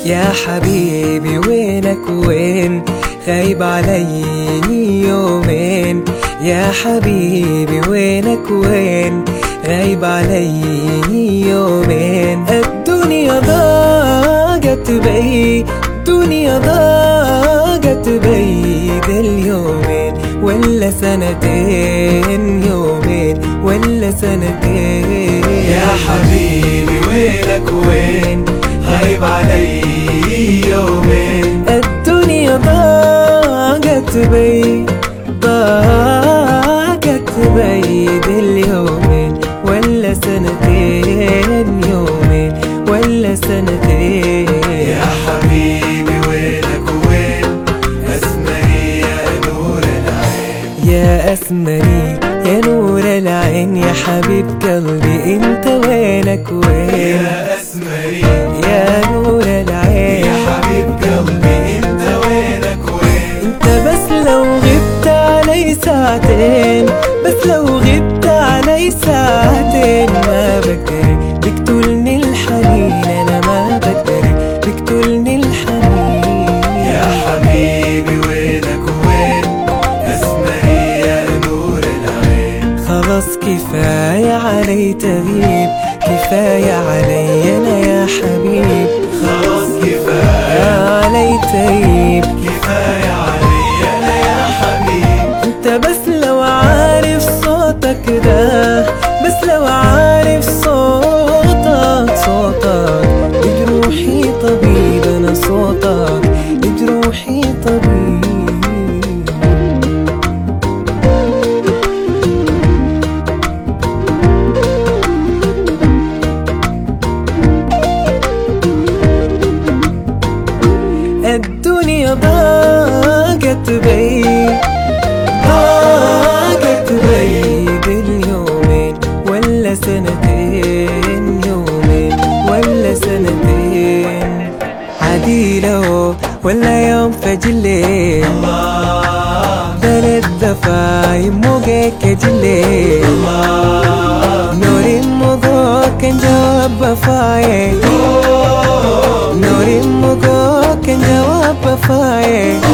يا حبيبي وينك وين؟ غايب علي يومين. يا حبيبي وينك وين؟ غايب علي يومين. الدنيا ضاقت بي، الدنيا ضاقت بي اليومين ولا سنتين، يومين ولا سنتين. يا حبيبي وينك وين؟ غايب علي يومين. الدنيا ضاقت بي، ضاقت بي اليومين ولا سنتين، يومين ولا سنتين. يا حبيبي وينك وين؟ أسمري يا نور العين. يا أسمري يا نور العين، يا حبيب قلبي انت وينك وين؟ يا أسمري يا نور العين، يا حبيب قلبي انت وينك وين؟ انت بس لو غبت علي ساعتين، بس لو غبت علي ساعتين ما بقدر تقتلني الحنين، انا ما بقدر تقتلني الحنين. يا حبيبي وينك وين؟ أسمري يا نور العين. خلاص كفاية علي تغيب، كفاية علي انا يا حبيب. خلاص كفاية علي تغيب، كفاية علي أنا يا حبيب. انت بس لو عارف صوتك ده، بس لو عارف صوتك، صوتك بجروحي طبيب، انا صوتك بجروحي طبيب. الدنيا ضاقت بي، ضاقت بي باليومين ولا سنتين، يومين ولا سنتين. عديلة ولا يوم فجلين، بلد دفايم موقك جلين. نوري موقك كان جواب بفايق، نوري موقك كان جواب بفايق.